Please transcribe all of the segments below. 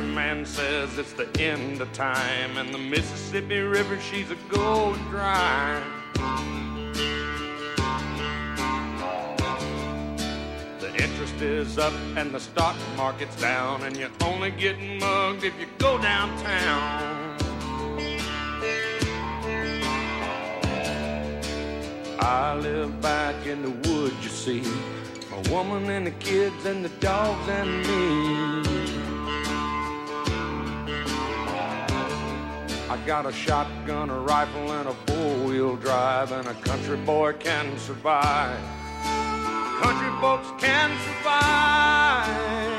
man says it's the end of time, and the Mississippi River, she's a going dry. The interest is up and the stock market's down, and you're only getting mugged if you go downtown. I live back in the woods, you see, a woman and the kids and the dogs and me. I got a shotgun, a rifle, and a four-wheel drive, and a country boy can survive. Country folks can survive.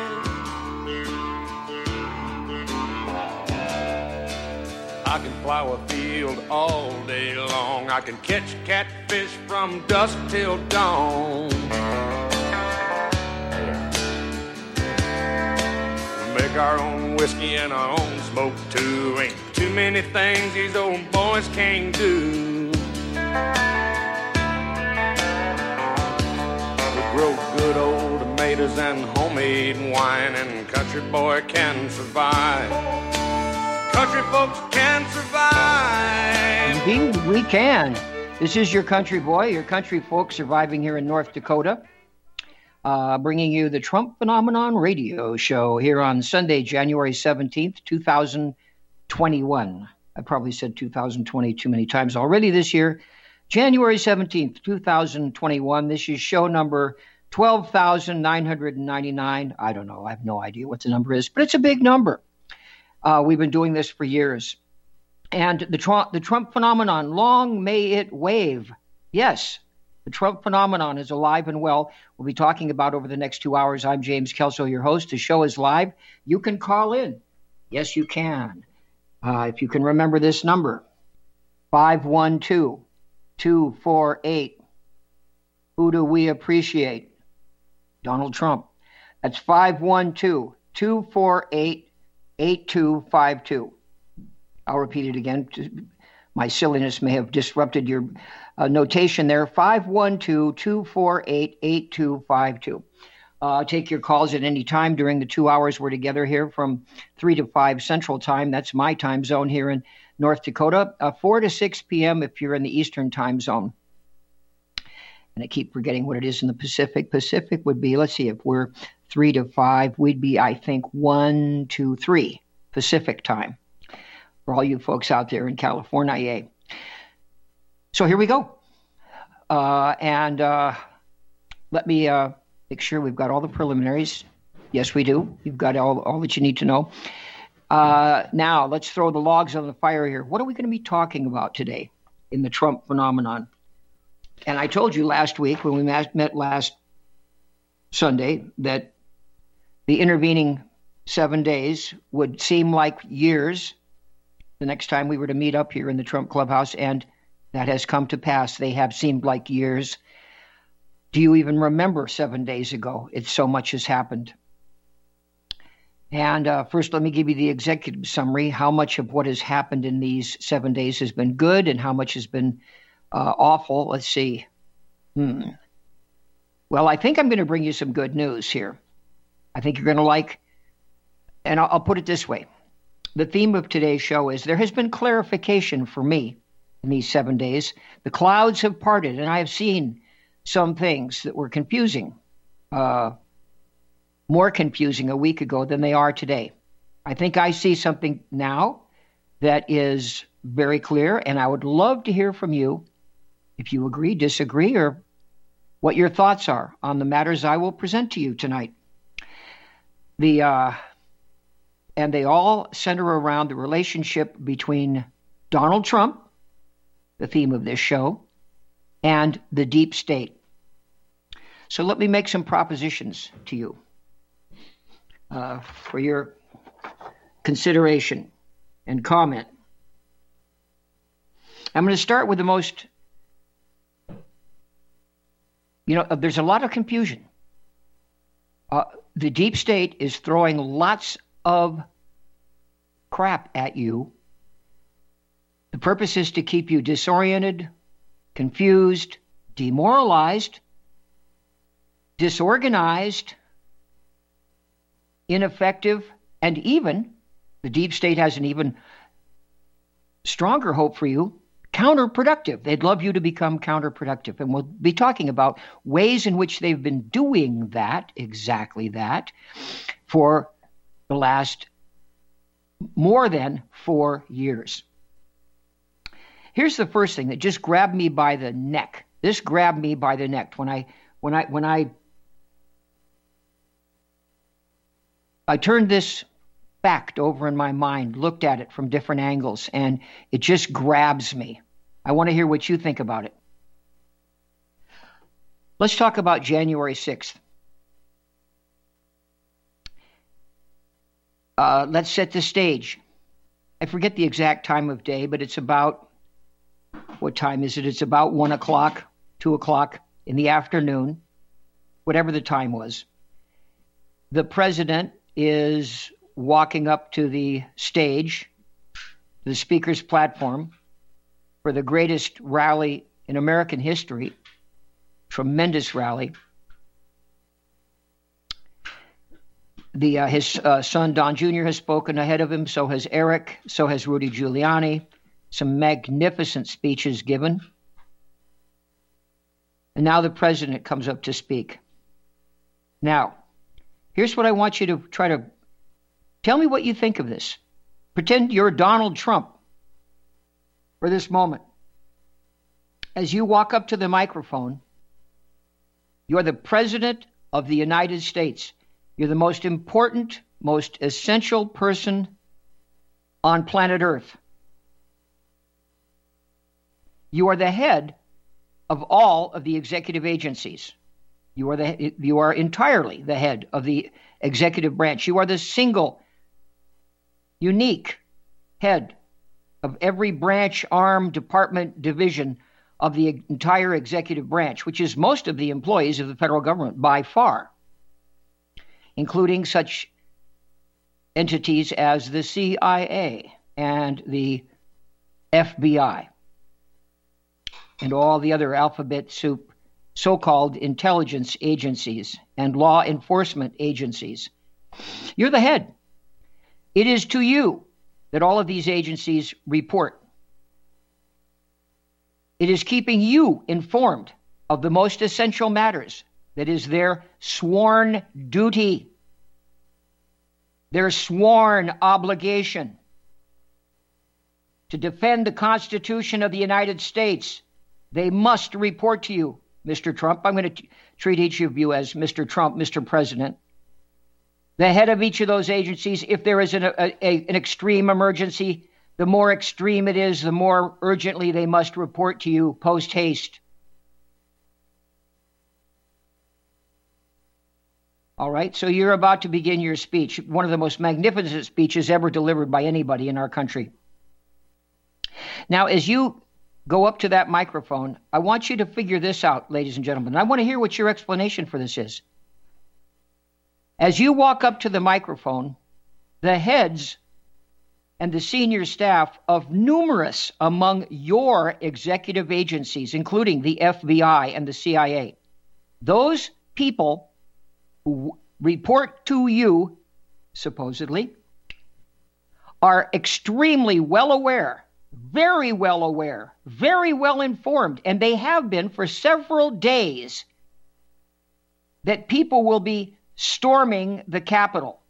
I can plow a field all day long. I can catch catfish from dusk till dawn. Make our own whiskey and our own smoke too. Ain't too many things these old boys can't do. We grow good old tomatoes and homemade wine, and country boy can survive. Country folks can survive. Indeed, we can. This is your country boy, your country folk surviving here in North Dakota, bringing you the Trump Phenomenon radio show here on Sunday, January 17th, 2021. I probably said 2020 too many times already this year. January 17th, 2021. This is show number 12,999. I don't know. I have no idea what the number is, but it's a big number. We've been doing this for years. And the Trump phenomenon, long may it wave. Yes, the Trump phenomenon is alive and well. We'll be talking about over the next 2 hours. I'm James Kelso, your host. The show is live. You can call in. Yes, you can. If you can remember this number, 512-248. Who do we appreciate? Donald Trump. That's 512-248-8252. I'll repeat it again. My silliness may have disrupted your notation there. 512-248-8252. Take your calls at any time during the 2 hours we're together here from 3 to 5 Central Time. That's my time zone here in North Dakota. 4 to 6 p.m. if you're in the Eastern Time Zone. And I keep forgetting what it is in the Pacific. Pacific would be, let's see, if we're 3 to 5, we'd be, I think, 1 to 3 Pacific time for all you folks out there in California. Yay. So here we go. And let me make sure we've got all the preliminaries. Yes, we do. You've got all that you need to know. Now, let's throw the logs on the fire here. What are we going to be talking about today in the Trump phenomenon? And I told you last week when we met last Sunday that the intervening 7 days would seem like years the next time we were to meet up here in the Trump Clubhouse, and that has come to pass. They have seemed like years. Do you even remember 7 days ago? It's so much has happened. And first, let me give you the executive summary. How much of what has happened in these 7 days has been good and how much has been awful? Let's see. Well, I think I'm going to bring you some good news here. I think you're going to like, and I'll put it this way. The theme of today's show is there has been clarification for me in these 7 days. The clouds have parted, and I have seen some things that were confusing, more confusing a week ago than they are today. I think I see something now that is very clear, and I would love to hear from you if you agree, disagree, or what your thoughts are on the matters I will present to you tonight. And they all center around the relationship between Donald Trump, the theme of this show, and the deep state. So let me make some propositions to you for your consideration and comment. I'm going to start with the most, there's a lot of confusion. The deep state is throwing lots of crap at you. The purpose is to keep you disoriented, confused, demoralized, disorganized, ineffective, and even The deep state has an even stronger hope for you, counterproductive. They'd love you to become counterproductive. And we'll be talking about ways in which they've been doing that, exactly that, for the last more than 4 years. Here's the first thing that just grabbed me by the neck. This grabbed me by the neck when I turned this fact over in my mind, looked at it from different angles, and it just grabs me. I want to hear what you think about it. Let's talk about January 6th. Let's set the stage. I forget the exact time of day, but it's about, what time is it? It's about 1 o'clock, 2 o'clock in the afternoon, whatever the time was. The president is walking up to the stage, the speaker's platform, for the greatest rally in American history, tremendous rally. His son, Don Jr., has spoken ahead of him. So has Eric. So has Rudy Giuliani. Some magnificent speeches given. And now the president comes up to speak. Now, here's what I want you to try to tell me what you think of this. Pretend you're Donald Trump for this moment. As you walk up to the microphone, you're the president of the United States. You're the most important, most essential person on planet Earth. You are the head of all of the executive agencies. You are entirely the head of the executive branch. You are the single, unique head of every branch, arm, department, division of the entire executive branch, which is most of the employees of the federal government by far, including such entities as the CIA and the FBI and all the other alphabet soup so-called intelligence agencies and law enforcement agencies. You're the head. It is to you that all of these agencies report. It is keeping you informed of the most essential matters. That is their sworn duty, their sworn obligation to defend the Constitution of the United States. They must report to you, Mr. Trump. I'm going to treat each of you as Mr. Trump, Mr. President. The head of each of those agencies, if there is an extreme emergency, the more extreme it is, the more urgently they must report to you post haste. All right, so you're about to begin your speech, one of the most magnificent speeches ever delivered by anybody in our country. Now, as you go up to that microphone, I want you to figure this out, ladies and gentlemen. I want to hear what your explanation for this is. As you walk up to the microphone, the heads and the senior staff of numerous among your executive agencies, including the FBI and the CIA, those people who report to you, supposedly, are extremely well aware, very well aware, very well informed, and they have been for several days, that people will be storming the Capitol.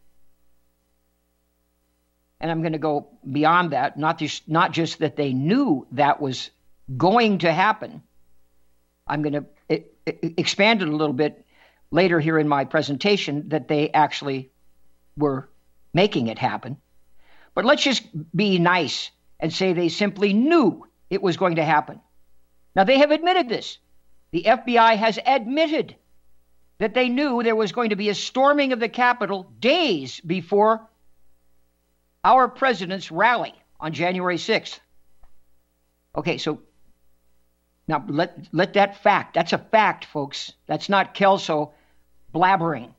And I'm going to go beyond that, not just that they knew that was going to happen. I'm going to expand it a little bit later here in my presentation, that they actually were making it happen. But let's just be nice and say they simply knew it was going to happen. Now, they have admitted this. The FBI has admitted that they knew there was going to be a storming of the Capitol days before our president's rally on January 6th. Okay, so now let that fact, that's a fact, folks. That's not Kelso blabbering.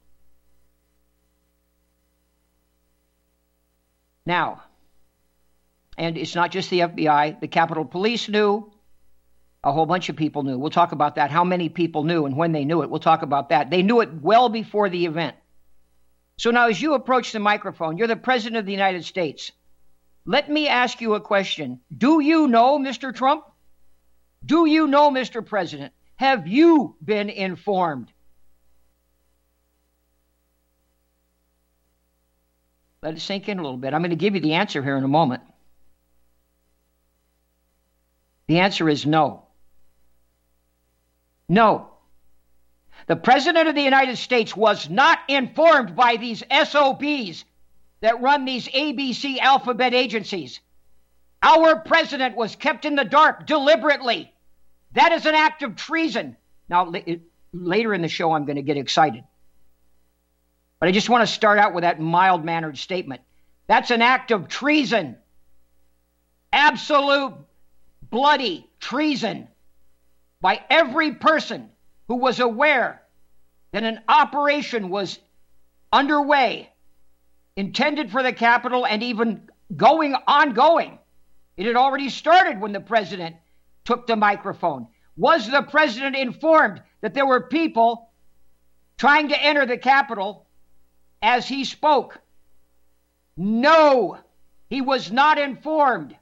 Now, and it's not just the FBI, the Capitol Police knew, a whole bunch of people knew. We'll talk about that, how many people knew and when they knew it. We'll talk about that. They knew it well before the event. So now as you approach the microphone, you're the President of the United States. Let me ask you a question. Do you know, Mr. Trump? Do you know, Mr. President? Have you been informed? Let it sink in a little bit. I'm going to give you the answer here in a moment. The answer is no. No. The President of the United States was not informed by these SOBs that run these ABC alphabet agencies. Our president was kept in the dark deliberately. That is an act of treason. Now, later in the show, I'm going to get excited. But I just want to start out with that mild-mannered statement. That's an act of treason. Absolute bloody treason by every person who was aware that an operation was underway, intended for the Capitol and even ongoing. It had already started when the president took the microphone. Was the president informed that there were people trying to enter the Capitol as he spoke? No, he was not informed.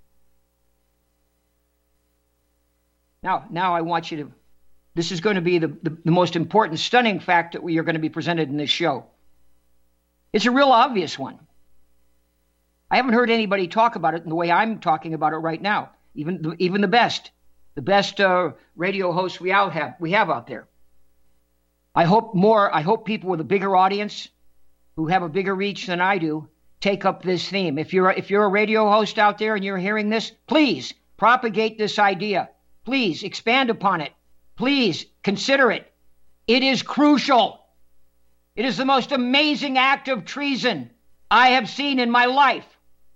Now I want you to, this is going to be the most important, stunning fact that you're going to be presented in this show. It's a real obvious one. I haven't heard anybody talk about it in the way I'm talking about it right now, even the best radio hosts we have out there. I hope people with a bigger audience who have a bigger reach than I do take up this theme. If you're a radio host out there and you're hearing this, please propagate this idea. Please expand upon it. Please consider it. It is crucial. It is the most amazing act of treason I have seen in my life.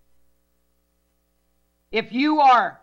If you are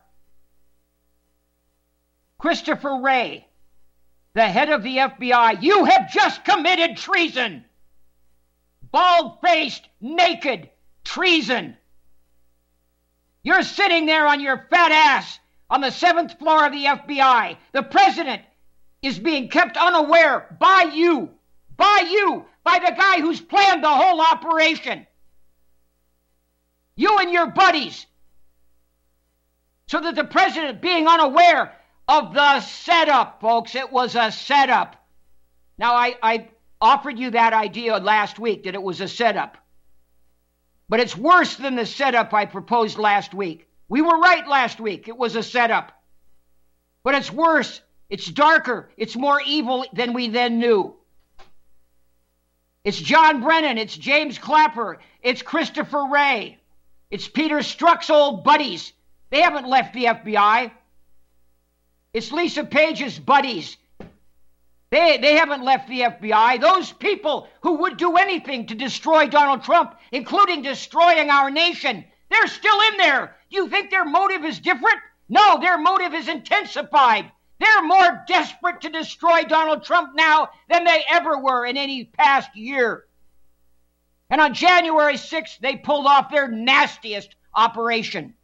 Christopher Wray, the head of the FBI, you have just committed treason. Bald-faced, naked treason. You're sitting there on your fat ass on the 7th floor of the FBI. The president is being kept unaware by you, by the guy who's planned the whole operation. You and your buddies. So that the president being unaware of the setup, folks, it was a setup. Now, I offered you that idea last week, that it was a setup. But it's worse than the setup I proposed last week. We were right last week. It was a setup. But it's worse. It's darker. It's more evil than we then knew. It's John Brennan. It's James Clapper. It's Christopher Wray. It's Peter Strzok's old buddies. They haven't left the FBI. It's Lisa Page's buddies. They haven't left the FBI. Those people who would do anything to destroy Donald Trump, including destroying our nation, they're still in there. Do you think their motive is different? No, their motive is intensified. They're more desperate to destroy Donald Trump now than they ever were in any past year. And on January 6th, they pulled off their nastiest operation.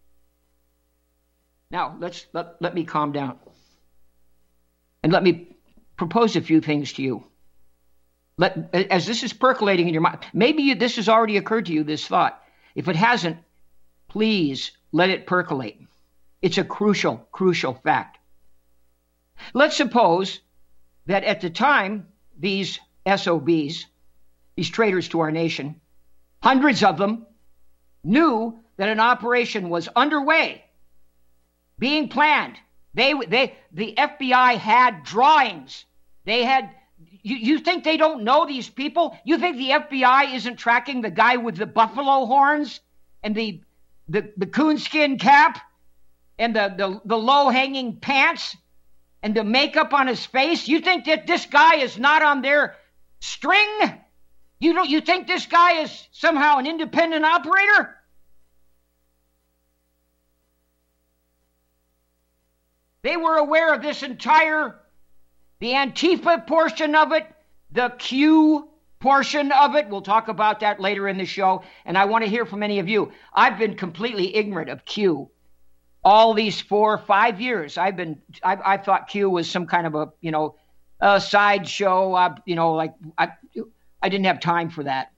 Now, let me calm down. And let me propose a few things to you. As this is percolating in your mind, maybe this has already occurred to you, this thought. If it hasn't, please let it percolate. It's a crucial, crucial fact. Let's suppose that at the time, these SOBs, these traitors to our nation, hundreds of them, knew that an operation was underway, being planned. The FBI had drawings. They had. You think they don't know these people? You think the FBI isn't tracking the guy with the buffalo horns and the coonskin cap and the low-hanging pants and the makeup on his face? You think that this guy is not on their string? You think this guy is somehow an independent operator? They were aware of this entire, the Antifa portion of it, the Q portion of it. We'll talk about that later in the show, and I want to hear from any of you. I've been completely ignorant of Q. All these 4 or 5 years, I thought Q was some kind of a sideshow. I didn't have time for that.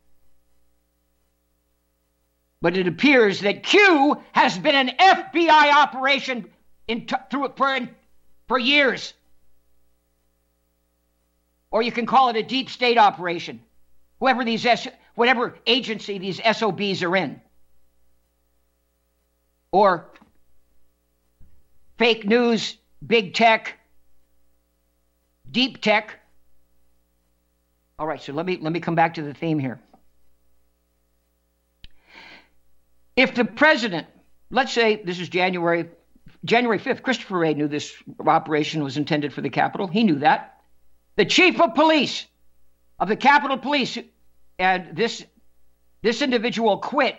But it appears that Q has been an FBI operation for years. Or you can call it a deep state operation. Whatever agency these SOBs are in. Or fake news, big tech, deep tech. All right, so let me come back to the theme here. If the president, let's say this is January 5th, Christopher Wray knew this operation was intended for the Capitol. He knew that. The chief of police of the Capitol Police, and this individual quit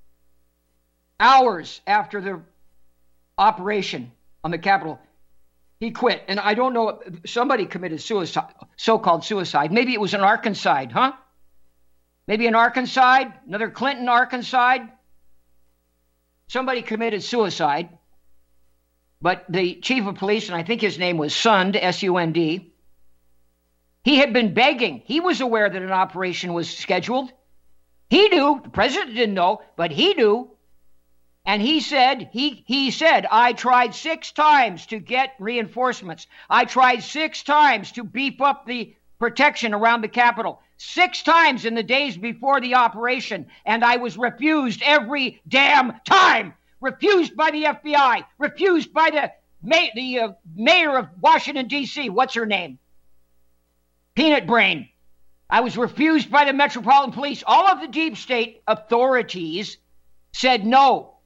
hours after the operation on the Capitol. He quit. And I don't know, somebody committed suicide, so-called suicide. Maybe it was an Arkansas, huh? Maybe an Arkansas, another Clinton Arkansas. Somebody committed suicide. But the chief of police, and I think his name was Sund, S-U-N-D, he had been begging. He was aware that an operation was scheduled. He knew. The president didn't know, but he knew. And he said, I tried 6 times to get reinforcements. I tried 6 times to beef up the protection around the Capitol. 6 times in the days before the operation. And I was refused every damn time. Refused by the FBI. Refused by the mayor of Washington, D.C. What's her name? Peanut Brain. I was refused by the Metropolitan Police. All of the deep state authorities said no.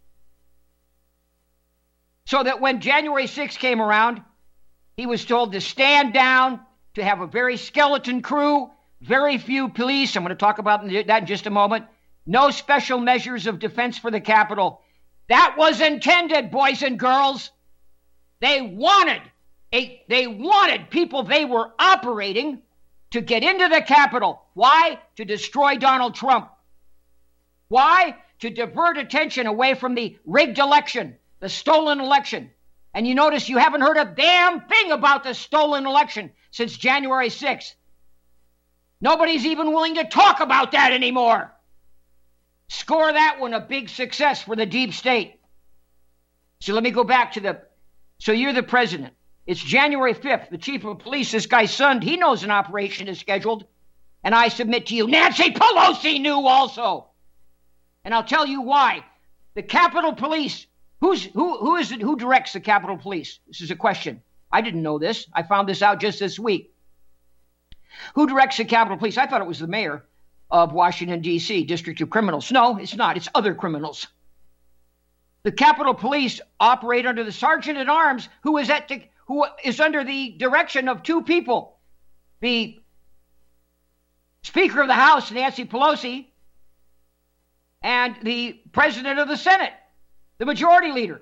So that when January 6th came around, he was told to stand down, to have a very skeleton crew, very few police. I'm going to talk about that in just a moment. No special measures of defense for the Capitol. That was intended, boys and girls. They wanted people they were operating to get into the Capitol. Why? To destroy Donald Trump. Why? To divert attention away from the rigged election, the stolen election. And you notice you haven't heard a damn thing about the stolen election since January 6th. Nobody's even willing to talk about that anymore. Score that one a big success for the deep state. So let me go back to so you're the president. It's January 5th. The chief of police, this guy Sund, he knows an operation is scheduled. And I submit to you, Nancy Pelosi knew also. And I'll tell you why. The Capitol Police, who directs the Capitol Police? This is a question. I didn't know this. I found this out just this week. Who directs the Capitol Police? I thought it was the mayor of Washington, D.C., District of Criminals. No, it's not. It's other criminals. The Capitol Police operate under the Sergeant at Arms, who is under the direction of 2 people. The Speaker of the House, Nancy Pelosi, and the President of the Senate, the Majority Leader.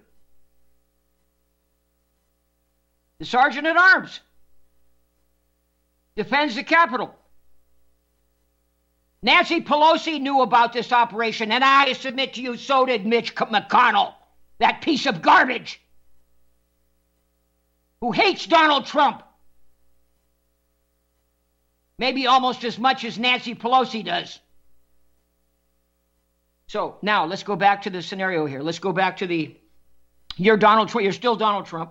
The Sergeant at Arms defends the Capitol. Nancy Pelosi knew about this operation, and I submit to you, so did Mitch McConnell, that piece of garbage who hates Donald Trump. Maybe almost as much as Nancy Pelosi does. So now let's go back to the scenario here. Let's go back to you're Donald Trump. You're still Donald Trump.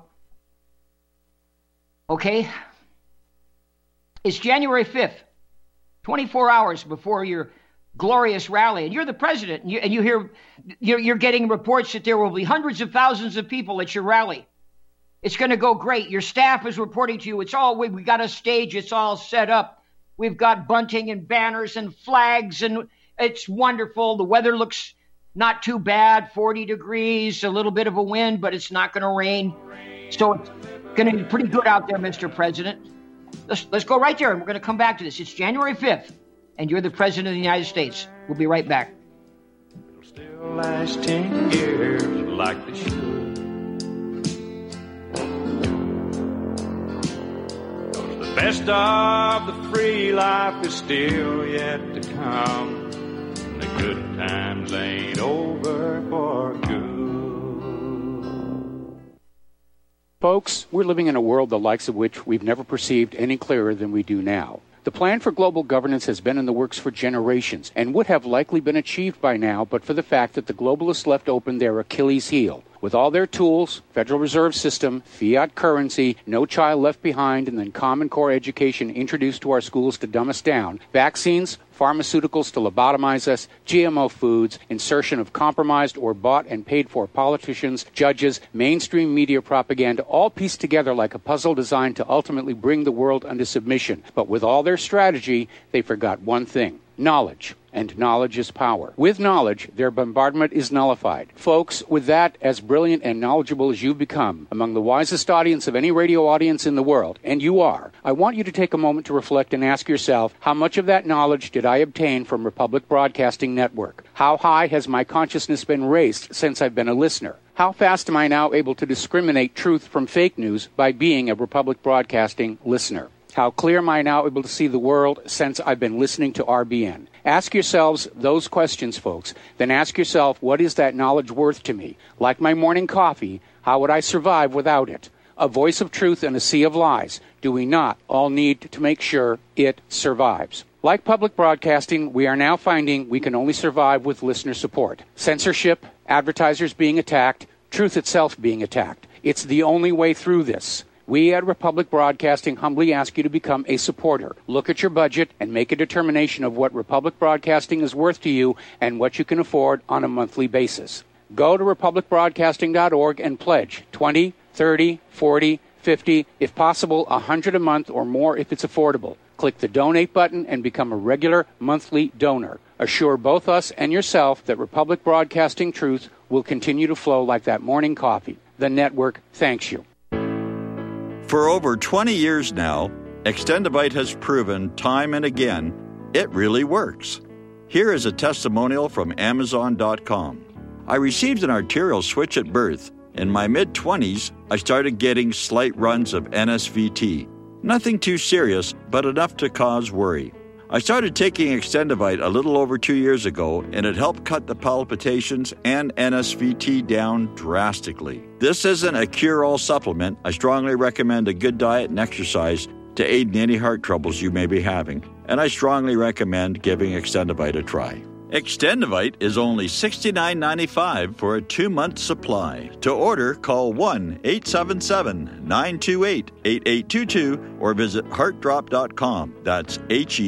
Okay? It's January 5th, 24 hours before your glorious rally, and you're the president, and you're getting reports that there will be hundreds of thousands of people at your rally. It's going to go great. Your staff is reporting to you. We got a stage. It's all set up. We've got bunting and banners and flags, and it's wonderful. The weather looks not too bad, 40 degrees, a little bit of a wind, but it's not going to rain. So it's going to be pretty good out there, Mr. President. Let's go right there, and we're going to come back to this. It's January 5th, and you're the President of the United States. We'll be right back. It'll still last 10 years like they should. 'Cause the best of the free life is still yet to come. The good times ain't over for good. Folks, we're living in a world the likes of which we've never perceived any clearer than we do now. The plan for global governance has been in the works for generations and would have likely been achieved by now but for the fact that the globalists left open their Achilles heel. With all their tools, Federal Reserve System, fiat currency, no child left behind, and then Common Core education introduced to our schools to dumb us down, vaccines, pharmaceuticals to lobotomize us, GMO foods, insertion of compromised or bought and paid for politicians, judges, mainstream media propaganda, all pieced together like a puzzle designed to ultimately bring the world under submission. But with all their strategy, they forgot one thing: knowledge. And knowledge is power. With knowledge, their bombardment is nullified. Folks, with that, as brilliant and knowledgeable as you've become, among the wisest audience of any radio audience in the world, and you are, I want you to take a moment to reflect and ask yourself, how much of that knowledge did I obtain from Republic Broadcasting Network? How high has my consciousness been raised since I've been a listener? How fast am I now able to discriminate truth from fake news by being a Republic Broadcasting listener? How clear am I now able to see the world since I've been listening to RBN? Ask yourselves those questions, folks. Then ask yourself, what is that knowledge worth to me? Like my morning coffee, how would I survive without it? A voice of truth in a sea of lies. Do we not all need to make sure it survives? Like public broadcasting, we are now finding we can only survive with listener support. Censorship, advertisers being attacked, truth itself being attacked. It's the only way through this. We at Republic Broadcasting humbly ask you to become a supporter. Look at your budget and make a determination of what Republic Broadcasting is worth to you and what you can afford on a monthly basis. Go to republicbroadcasting.org and pledge $20, $30, $40, $50, if possible, $100 a month or more if it's affordable. Click the donate button and become a regular monthly donor. Assure both us and yourself that Republic Broadcasting truth will continue to flow like that morning coffee. The network thanks you. For over 20 years now, Extendivite has proven time and again it really works. Here is a testimonial from Amazon.com. I received an arterial switch at birth. In my mid-20s, I started getting slight runs of NSVT. Nothing too serious, but enough to cause worry. I started taking Extendivite a little over 2 years ago, and it helped cut the palpitations and NSVT down drastically. This isn't a cure-all supplement. I strongly recommend a good diet and exercise to aid in any heart troubles you may be having, and I strongly recommend giving Extendivite a try. Extendivite is only $69.95 for a 2-month supply. To order, call 1-877-928-8822 or visit heartdrop.com. That's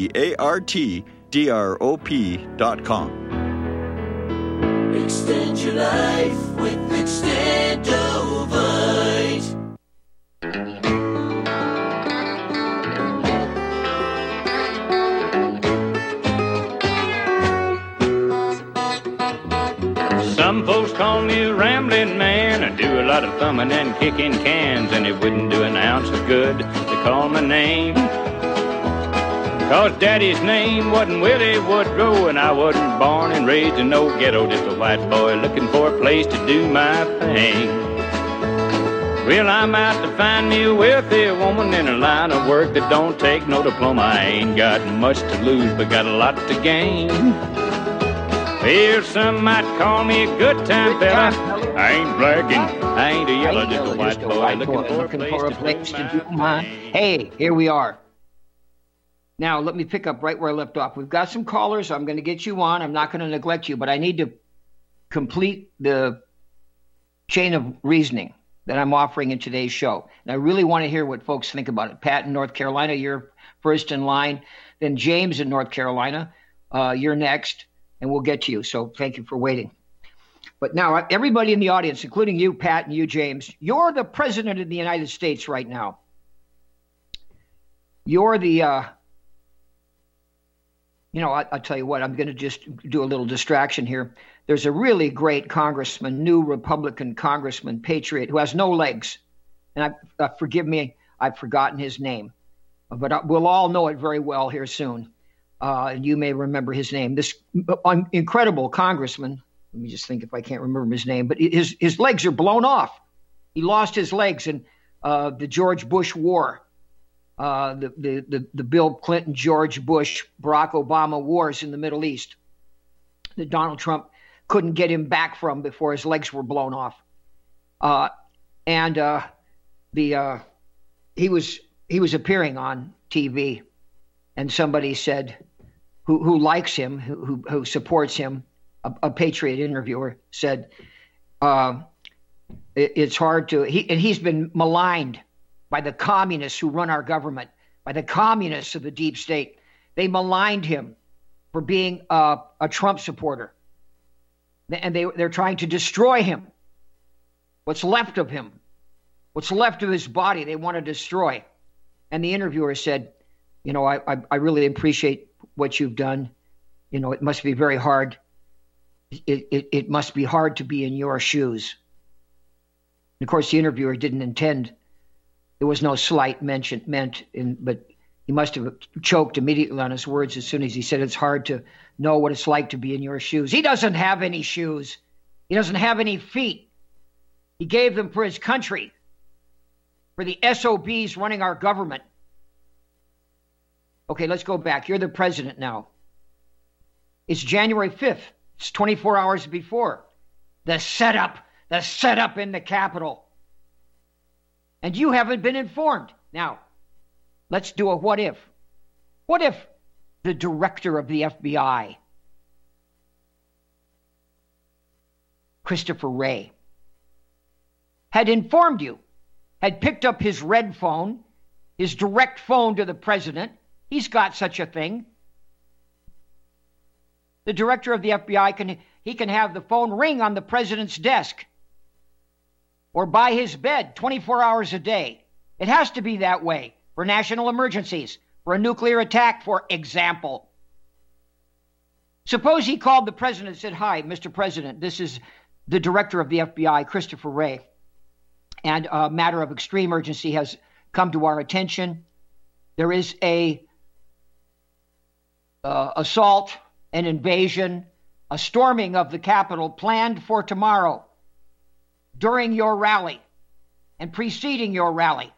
HEARTDROP.com. Extend your life with Extendivite. Some folks call me a rambling man. I do a lot of thumbing and kicking cans, and it wouldn't do an ounce of good to call my name. 'Cause Daddy's name wasn't Willie Woodrow, and I wasn't born and raised in no ghetto, just a white boy looking for a place to do my thing. Well, I'm out to find me a wealthy woman in a line of work that don't take no diploma. I ain't got much to lose, but got a lot to gain. Well, some might call me a good time fella. I ain't black and I ain't a yellow, just a white boy looking for a place to do my thing. Hey, here we are. Now, let me pick up right where I left off. We've got some callers. I'm going to get you on. I'm not going to neglect you, but I need to complete the chain of reasoning that I'm offering in today's show. And I really want to hear what folks think about it. Pat in North Carolina, you're first in line. Then James in North Carolina, you're next. And we'll get to you. So thank you for waiting. But now, everybody in the audience, including you, Pat, and you, James, you're the president of the United States right now. You're the, I'll tell you what, I'm going to just do a little distraction here. There's a really great congressman, new Republican congressman, patriot, who has no legs. And forgive me, I've forgotten his name. But we'll all know it very well here soon. You may remember his name. This incredible congressman, let me just think if I can't remember his name, but his legs are blown off. He lost his legs in the George Bush War, the Bill Clinton, George Bush, Barack Obama wars in the Middle East that Donald Trump couldn't get him back from before his legs were blown off. He was appearing on TV. And somebody said, who likes him, who supports him, a Patriot interviewer said, it's hard to, he's been maligned by the communists who run our government, by the communists of the deep state. They maligned him for being a Trump supporter. And they're trying to destroy him. What's left of him, what's left of his body, they want to destroy. And the interviewer said, I really appreciate what you've done. It must be very hard. It must be hard to be in your shoes. And of course, the interviewer didn't intend, there was no slight meant, but he must have choked immediately on his words as soon as he said it's hard to know what it's like to be in your shoes. He doesn't have any shoes. He doesn't have any feet. He gave them for his country, for the SOBs running our government. Okay, let's go back. You're the president now. It's January 5th. It's 24 hours before the setup in the Capitol. And you haven't been informed. Now, let's do a what if. What if the director of the FBI, Christopher Wray, had informed you, had picked up his red phone, his direct phone to the president? He's got such a thing. The director of the FBI can have the phone ring on the president's desk or by his bed 24 hours a day. It has to be that way for national emergencies, for a nuclear attack, for example. Suppose he called the president and said, "Hi, Mr. President, this is the director of the FBI, Christopher Wray, and a matter of extreme urgency has come to our attention. There is a assault, an invasion, a storming of the Capitol planned for tomorrow during your rally and preceding your rally."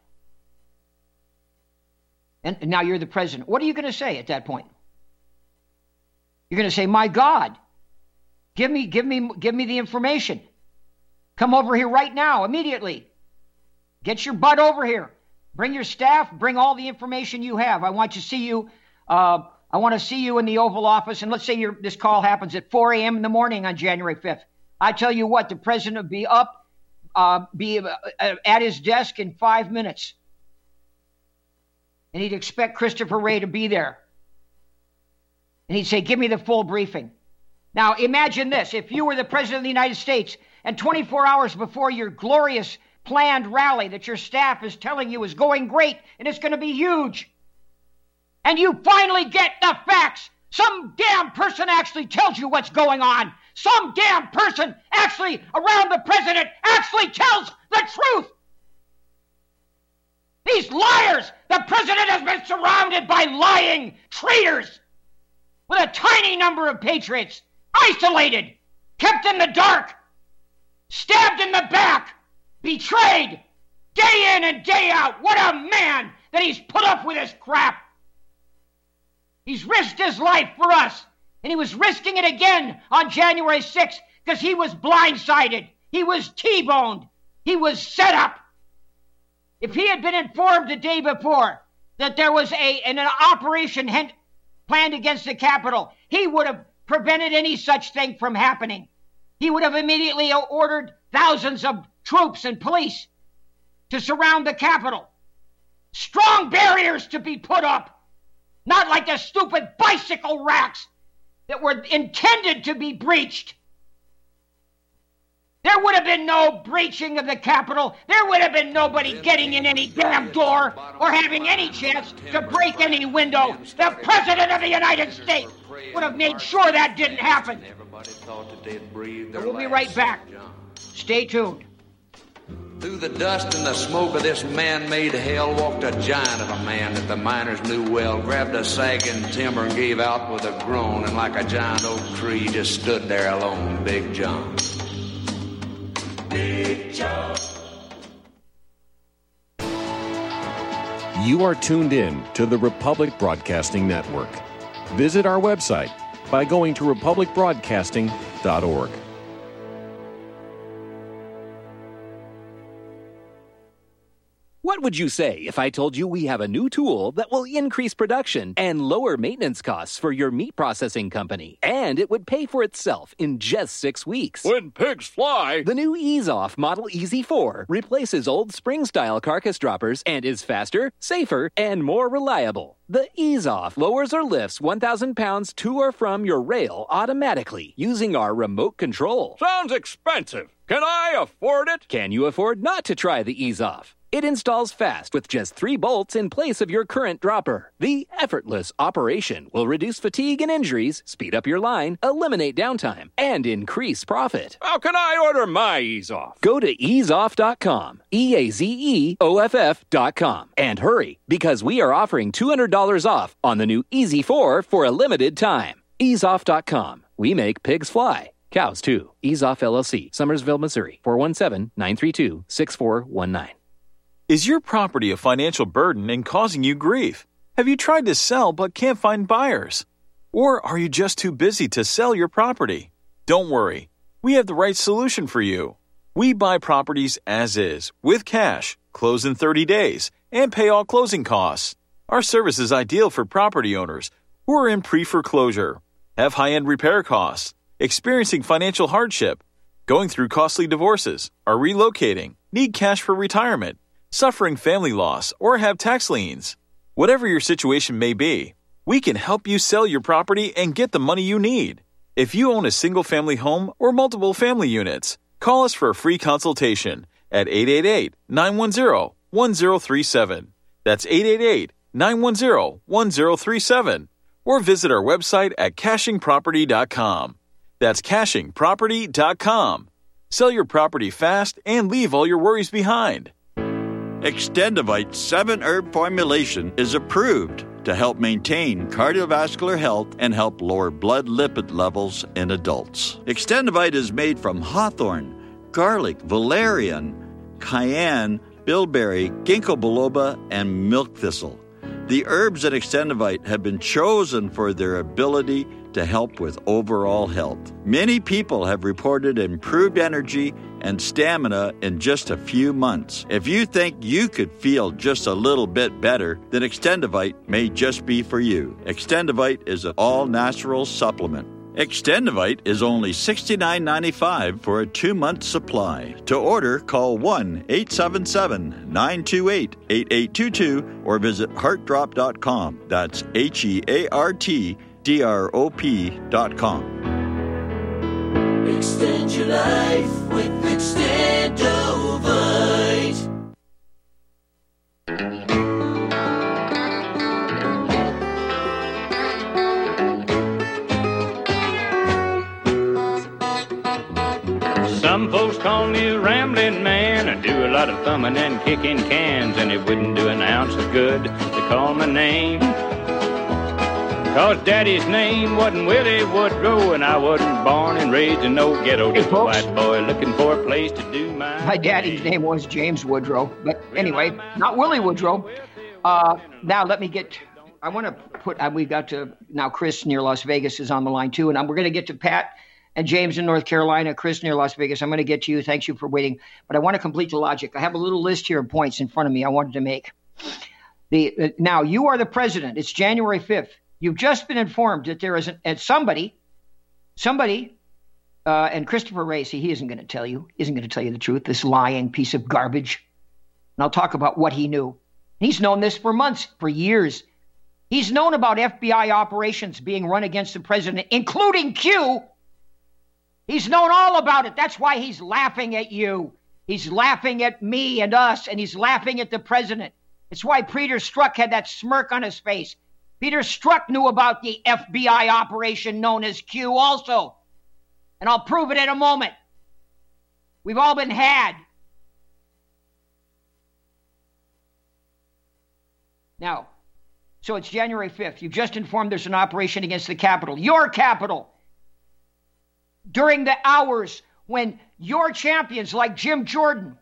And now you're the president. What are you going to say at that point? You're going to say, "My God, give me the information. Come over here right now, immediately. Get your butt over here. Bring your staff. Bring all the information you have. I want to see you. I want to see you in the Oval Office." And let's say this call happens at 4 a.m. in the morning on January 5th. I tell you what, the president would be up, at his desk in 5 minutes. And he'd expect Christopher Wray to be there. And he'd say, "Give me the full briefing." Now, imagine this. If you were the president of the United States and 24 hours before your glorious planned rally that your staff is telling you is going great and it's going to be huge, and you finally get the facts. Some damn person actually tells you what's going on. Some damn person actually around the president actually tells the truth. These liars, the president has been surrounded by lying traitors with a tiny number of patriots, isolated, kept in the dark, stabbed in the back, betrayed, day in and day out. What a man that he's put up with this crap. He's risked his life for us, and he was risking it again on January 6th because he was blindsided. He was T-boned. He was set up. If he had been informed the day before that there was an operation planned against the Capitol, he would have prevented any such thing from happening. He would have immediately ordered thousands of troops and police to surround the Capitol. Strong barriers to be put up. Not like the stupid bicycle racks that were intended to be breached. There would have been no breaching of the Capitol. There would have been nobody getting in any damn door or having any chance to break any window. The President of the United States would have made sure that didn't happen. So we'll be right back. Stay tuned. Through the dust and the smoke of this man-made hell walked a giant of a man that the miners knew well, grabbed a sagging timber and gave out with a groan, and like a giant oak tree just stood there alone, Big John. Big John. You are tuned in to the Republic Broadcasting Network. Visit our website by going to republicbroadcasting.org. What would you say if I told you we have a new tool that will increase production and lower maintenance costs for your meat processing company? And it would pay for itself in just 6 weeks. When pigs fly! The new EaseOff Model EZ4 replaces old spring-style carcass droppers and is faster, safer, and more reliable. The EaseOff lowers or lifts 1,000 pounds to or from your rail automatically using our remote control. Sounds expensive. Can I afford it? Can you afford not to try the EaseOff? It installs fast with just 3 bolts in place of your current dropper. The effortless operation will reduce fatigue and injuries, speed up your line, eliminate downtime, and increase profit. How can I order my EaseOff? Go to easeoff.com, EAZEOFF.com, and hurry, because we are offering $200 off on the new EZ4 for a limited time. Easeoff.com. We make pigs fly. Cows, too. EaseOff LLC, Summersville, Missouri, 417-932-6419. Is your property a financial burden and causing you grief? Have you tried to sell but can't find buyers? Or are you just too busy to sell your property? Don't worry. We have the right solution for you. We buy properties as is, with cash, close in 30 days, and pay all closing costs. Our service is ideal for property owners who are in pre-foreclosure, have high-end repair costs, experiencing financial hardship, going through costly divorces, are relocating, need cash for retirement, suffering family loss, or have tax liens. Whatever your situation may be, we can help you sell your property and get the money you need. If you own a single-family home or multiple family units, call us for a free consultation at 888-910-1037. That's 888-910-1037. Or visit our website at cachingproperty.com. That's cachingproperty.com. Sell your property fast and leave all your worries behind. Extendivite 7-herb formulation is approved to help maintain cardiovascular health and help lower blood lipid levels in adults. Extendivite is made from hawthorn, garlic, valerian, cayenne, bilberry, ginkgo biloba, and milk thistle. The herbs in Extendivite have been chosen for their ability to help with overall health. Many people have reported improved energy and stamina in just a few months. If you think you could feel just a little bit better, then Extendivite may just be for you. Extendivite is an all-natural supplement. Extendivite is only $69.95 for a 2-month supply. To order, call 1-877-928-8822 or visit heartdrop.com. That's HEARTDROP.com. Extend your life with Extendovite. Some folks call me a rambling man. I do a lot of thumbing and kicking cans, and it wouldn't do an ounce of good to call my name. Cause Daddy's name wasn't Willie Woodrow, and I wasn't born and raised in no ghetto. Just a white boy looking for a place to do my daddy's name was James Woodrow, but anyway, not Willie Woodrow. Now let me get. I want to put. We've got to now. Chris near Las Vegas is on the line too, and we're going to get to Pat and James in North Carolina. Chris near Las Vegas. I'm going to get to you. Thanks you for waiting, but I want to complete the logic. I have a little list here of points in front of me. I wanted to make. Now you are the president. It's January 5th. You've just been informed that there is somebody, and Christopher Racy, he isn't going to tell you the truth, this lying piece of garbage. And I'll talk about what he knew. He's known this for months, for years. He's known about FBI operations being run against the president, including Q. He's known all about it. That's why he's laughing at you. He's laughing at me and us, and he's laughing at the president. It's why Peter Strzok had that smirk on his face. Peter Strzok knew about the FBI operation known as Q also. And I'll prove it in a moment. We've all been had. Now, so it's January 5th. You've just informed there's an operation against the Capitol, your Capitol. During the hours when your champions like Jim Jordan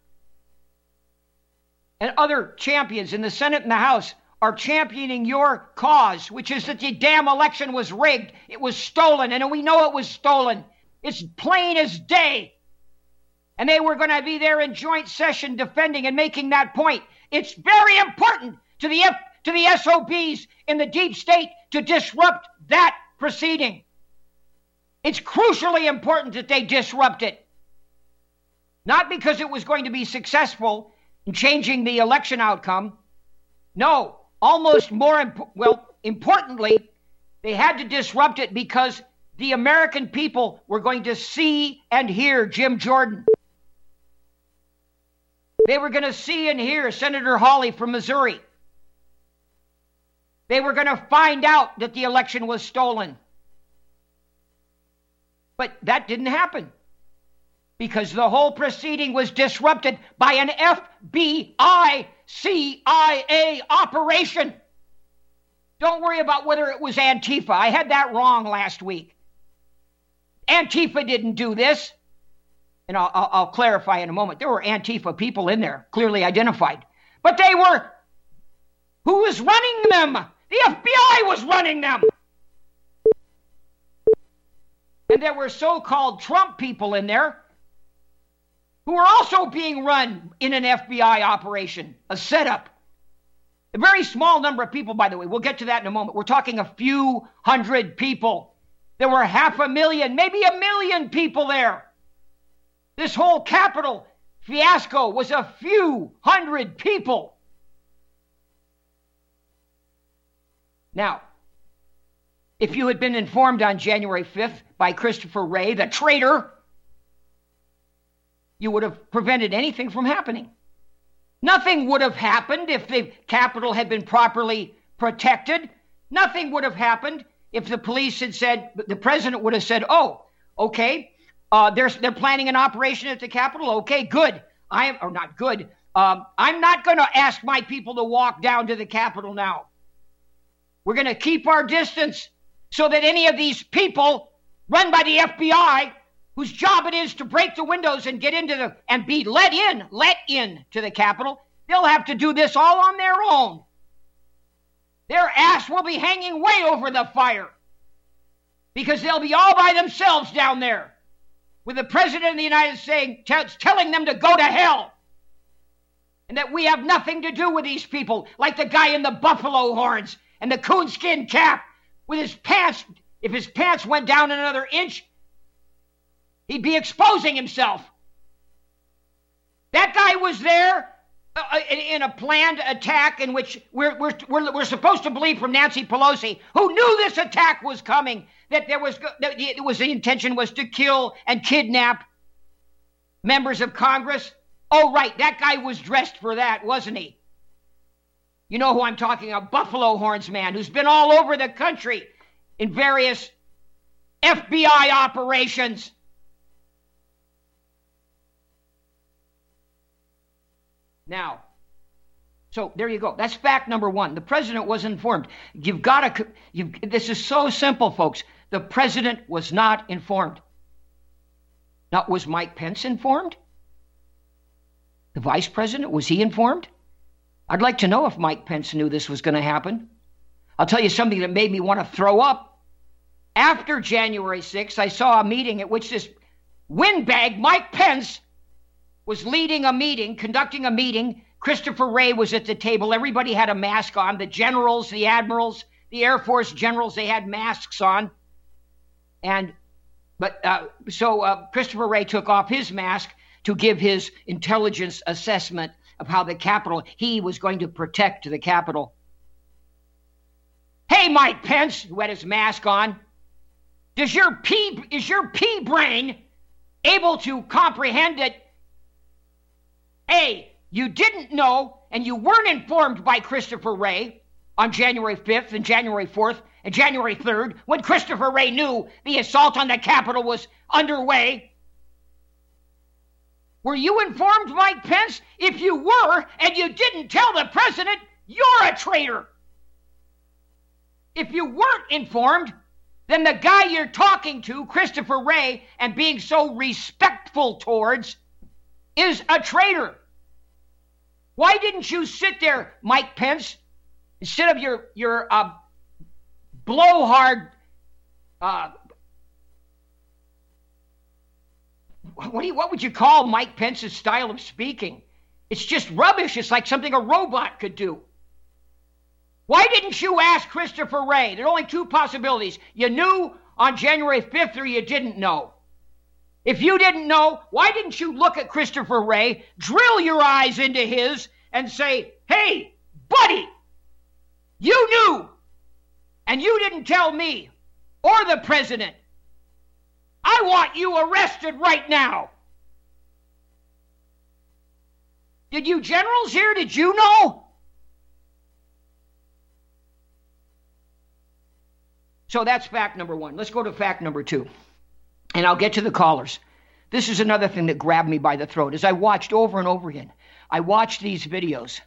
and other champions in the Senate and the House are championing your cause, which is that the damn election was rigged. It was stolen, and we know it was stolen. It's plain as day. And they were going to be there in joint session defending and making that point. It's very important to the SOBs in the deep state to disrupt that proceeding. It's crucially important that they disrupt it. Not because it was going to be successful in changing the election outcome. No, almost more, importantly, they had to disrupt it because the American people were going to see and hear Jim Jordan. They were going to see and hear Senator Hawley from Missouri. They were going to find out that the election was stolen. But that didn't happen because the whole proceeding was disrupted by an FBI CIA operation. Don't worry about whether it was Antifa. I had that wrong last week. Antifa didn't do this. And I'll clarify in a moment. There were Antifa people in there, clearly identified. But they were, who was running them? The FBI was running them. And there were so-called Trump people in there who were also being run in an FBI operation, a setup. A very small number of people, by the way. We'll get to that in a moment. We're talking a few hundred people. There were 500,000, maybe 1 million people there. This whole Capitol fiasco was a few hundred people. Now, if you had been informed on January 5th by Christopher Wray, the traitor, you would have prevented anything from happening. Nothing would have happened if the Capitol had been properly protected. Nothing would have happened if the police had said, the president would have said, oh, okay, they're planning an operation at the Capitol. Okay, good. I'm not going to ask my people to walk down to the Capitol now. We're going to keep our distance so that any of these people run by the FBI, whose job it is to break the windows and get into and be let in to the Capitol, they'll have to do this all on their own. Their ass will be hanging way over the fire because they'll be all by themselves down there, with the President of the United States telling them to go to hell. And that we have nothing to do with these people, like the guy in the buffalo horns and the coonskin cap with his pants. If his pants went down another inch, he'd be exposing himself. That guy was there in a planned attack in which we're supposed to believe from Nancy Pelosi, who knew this attack was coming, that the intention was to kill and kidnap members of Congress. Oh, right, that guy was dressed for that, wasn't he? You know who I'm talking about, Buffalo Horns man, who's been all over the country in various FBI operations. Now, so there you go. That's fact number one. The president was informed. This is so simple, folks. The president was not informed. Now, was Mike Pence informed? The vice president, was he informed? I'd like to know if Mike Pence knew this was going to happen. I'll tell you something that made me want to throw up. After January 6th, I saw a meeting at which this windbag, Mike Pence, was leading a meeting, conducting a meeting. Christopher Wray was at the table. Everybody had a mask on. The generals, the admirals, the Air Force generals, they had masks on. So Christopher Wray took off his mask to give his intelligence assessment of how the Capitol, he was going to protect the Capitol. Hey, Mike Pence, who had his mask on, is your pea brain able to comprehend that, A, you didn't know and you weren't informed by Christopher Wray on January 5th and January 4th and January 3rd when Christopher Wray knew the assault on the Capitol was underway? Were you informed, Mike Pence? If you were and you didn't tell the president, you're a traitor. If you weren't informed, then the guy you're talking to, Christopher Wray, and being so respectful towards, is a traitor. Why didn't you sit there, Mike Pence, instead of your blowhard what would you call Mike Pence's style of speaking? It's just rubbish. It's like something a robot could do. Why didn't you ask Christopher Wray? There are only two possibilities. You knew on January 5th or you didn't know. If you didn't know, why didn't you look at Christopher Wray, drill your eyes into his, and say, hey, buddy, you knew, and you didn't tell me or the president. I want you arrested right now. Did you generals here, did you know? So that's fact number one. Let's go to fact number two. And I'll get to the callers. This is another thing that grabbed me by the throat. As I watched over and over again, I watched these videos.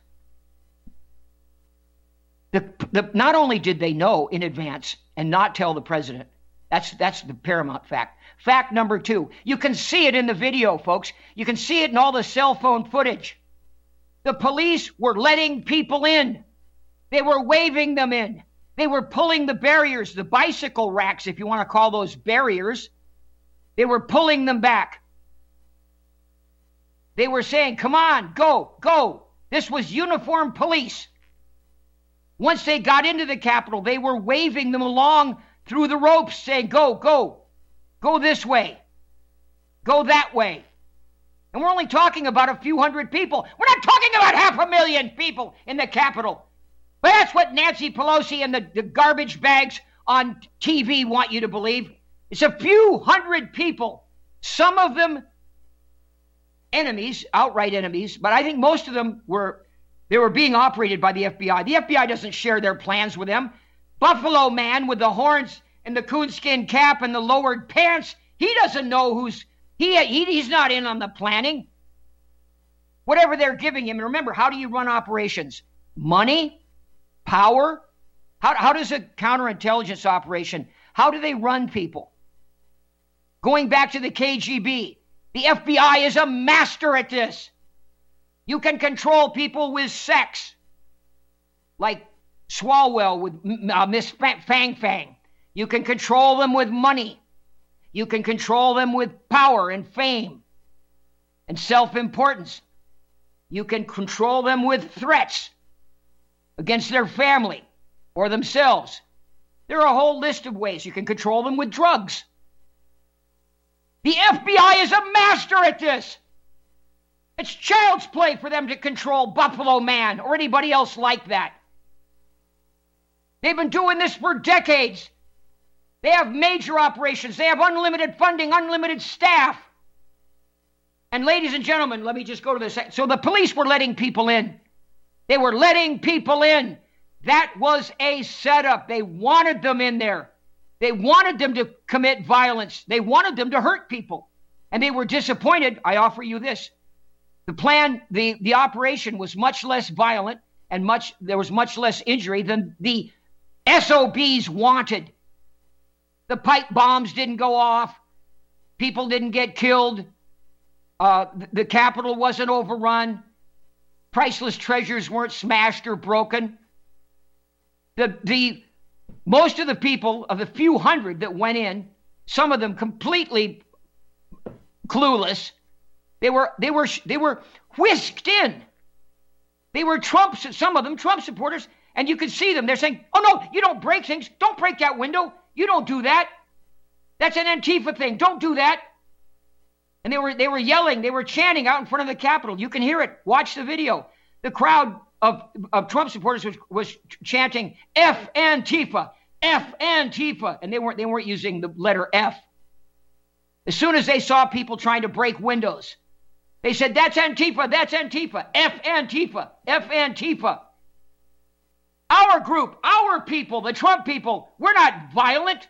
Not only did they know in advance and not tell the president, that's the paramount fact. Fact number two, you can see it in the video, folks. You can see it in all the cell phone footage. The police were letting people in. They were waving them in. They were pulling the barriers, the bicycle racks, if you want to call those barriers. They were pulling them back. They were saying, come on, go, go. This was uniformed police. Once they got into the Capitol, they were waving them along through the ropes, saying, go, go, go this way, go that way. And we're only talking about a few hundred people. We're not talking about 500,000 people in the Capitol. But that's what Nancy Pelosi and the garbage bags on TV want you to believe. It's a few hundred people, some of them enemies, outright enemies, but I think most of them were being operated by the FBI. The FBI doesn't share their plans with them. Buffalo Man with the horns and the coonskin cap and the lowered pants, he doesn't know he's not in on the planning. Whatever they're giving him, and remember, how do you run operations? Money? Power? How does a counterintelligence operation, how do they run people? Going back to the KGB, the FBI is a master at this. You can control people with sex, like Swalwell with Miss Fang Fang. You can control them with money. You can control them with power and fame and self-importance. You can control them with threats against their family or themselves. There are a whole list of ways. You can control them with drugs. The FBI is a master at this. It's child's play for them to control Buffalo Man or anybody else like that. They've been doing this for decades. They have major operations. They have unlimited funding, unlimited staff. And ladies and gentlemen, let me just go to this. So the police were letting people in. They were letting people in. That was a setup. They wanted them in there. They wanted them to commit violence. They wanted them to hurt people. And they were disappointed. I offer you this. The plan, the operation was much less violent and there was much less injury than the SOBs wanted. The pipe bombs didn't go off. People didn't get killed. The Capitol wasn't overrun. Priceless treasures weren't smashed or broken. Most of the people, of the few hundred that went in, some of them completely clueless, they were whisked in. They were some of them Trump supporters, and you could see them. They're saying, oh no, you don't break things. Don't break that window. You don't do that. That's an Antifa thing. Don't do that. And they were yelling, they were chanting out in front of the Capitol. You can hear it. Watch the video. The crowd of Trump supporters was chanting F Antifa, F Antifa, and they weren't using the letter F. As soon as they saw people trying to break windows, they said, that's Antifa, that's Antifa, F Antifa, F Antifa. Our group, our people, the Trump people, we're not violent.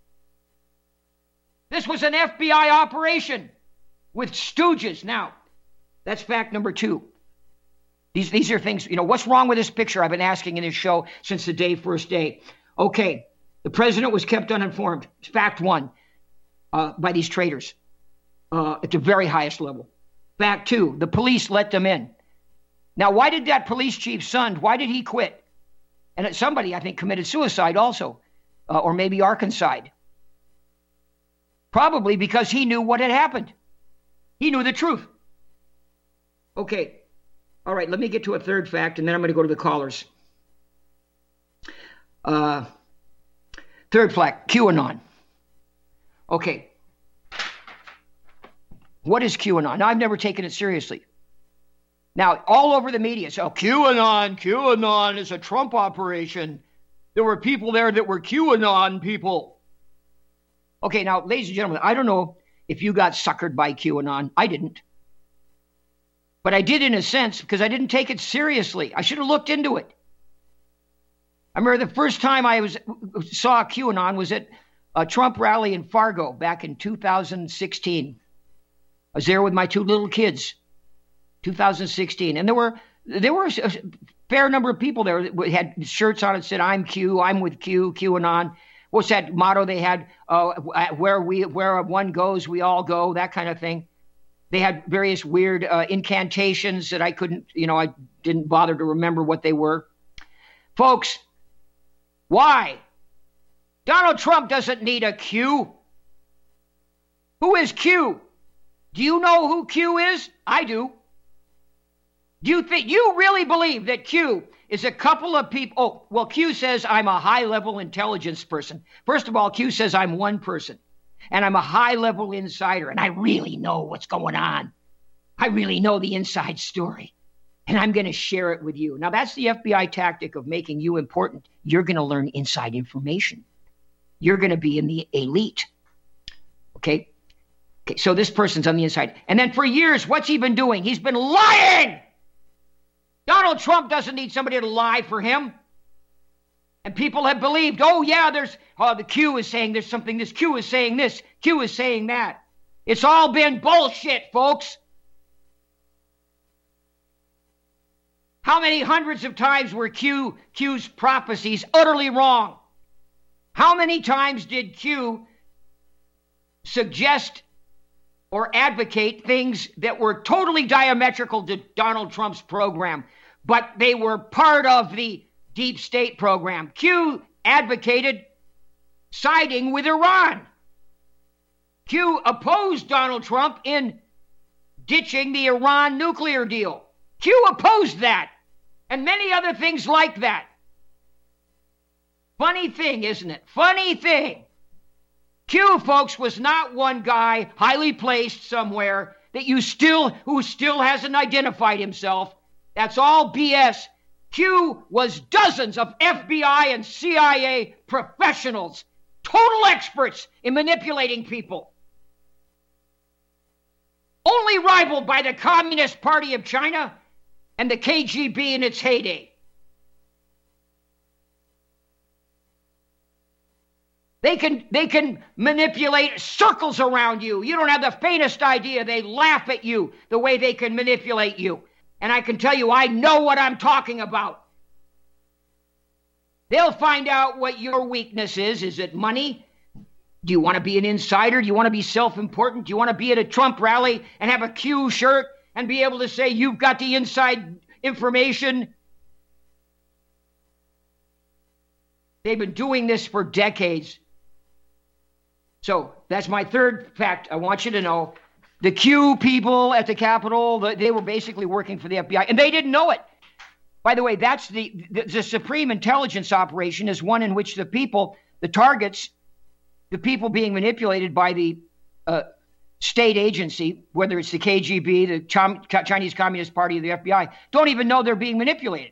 This was an FBI operation with stooges. Now, that's fact number two. These are things, what's wrong with this picture? I've been asking in this show since the first day. Okay, the president was kept uninformed. It's fact one, by these traitors at the very highest level. Fact two, the police let them in. Now, why did that police chief, Sund, why did he quit? And somebody, I think, committed suicide also, or maybe arkancide. Probably because he knew what had happened. He knew the truth. Okay. All right, let me get to a third fact, and then I'm going to go to the callers. Third fact, QAnon. Okay. What is QAnon? Now, I've never taken it seriously. Now, all over the media, so QAnon is a Trump operation. There were people there that were QAnon people. Okay, now, ladies and gentlemen, I don't know if you got suckered by QAnon. I didn't. But I did in a sense because I didn't take it seriously. I should have looked into it. I remember the first time I saw QAnon was at a Trump rally in Fargo back in 2016. I was there with my two little kids, 2016. And there were a fair number of people there that had shirts on that said, I'm Q, I'm with Q, QAnon. What's that motto they had? Where one goes, we all go, that kind of thing. They had various weird incantations that I didn't bother to remember what they were. Folks, why? Donald Trump doesn't need a Q. Who is Q? Do you know who Q is? I do. Do you really believe that Q is a couple of people? Oh, well, Q says I'm a high-level intelligence person. First of all, Q says I'm one person. And I'm a high-level insider, and I really know what's going on. I really know the inside story, and I'm going to share it with you. Now, that's the FBI tactic of making you important. You're going to learn inside information. You're going to be in the elite. Okay, so this person's on the inside. And then for years, what's he been doing? He's been lying. Donald Trump doesn't need somebody to lie for him. And people have believed, the Q is saying there's something, this Q is saying this, Q is saying that. It's all been bullshit, folks. How many hundreds of times were Q's prophecies utterly wrong? How many times did Q suggest or advocate things that were totally diametrical to Donald Trump's program, but they were part of the deep state program? Q advocated siding with Iran. Q opposed Donald Trump in ditching the Iran nuclear deal. Q opposed that, and many other things like that. Funny thing, isn't it? Funny thing. Q, folks, was not one guy highly placed somewhere who still hasn't identified himself. That's all BS. Q was dozens of FBI and CIA professionals, total experts in manipulating people. Only rivaled by the Communist Party of China and the KGB in its heyday. They can manipulate circles around you. You don't have the faintest idea. They laugh at you the way they can manipulate you. And I can tell you, I know what I'm talking about. They'll find out what your weakness is. Is it money? Do you want to be an insider? Do you want to be self-important? Do you want to be at a Trump rally and have a Q shirt and be able to say you've got the inside information? They've been doing this for decades. So that's my third fact I want you to know. The Q people at the Capitol, they were basically working for the FBI, and they didn't know it. By the way, that's the supreme intelligence operation is one in which the people, the targets, the people being manipulated by the state agency, whether it's the KGB, the Chinese Communist Party, or the FBI, don't even know they're being manipulated.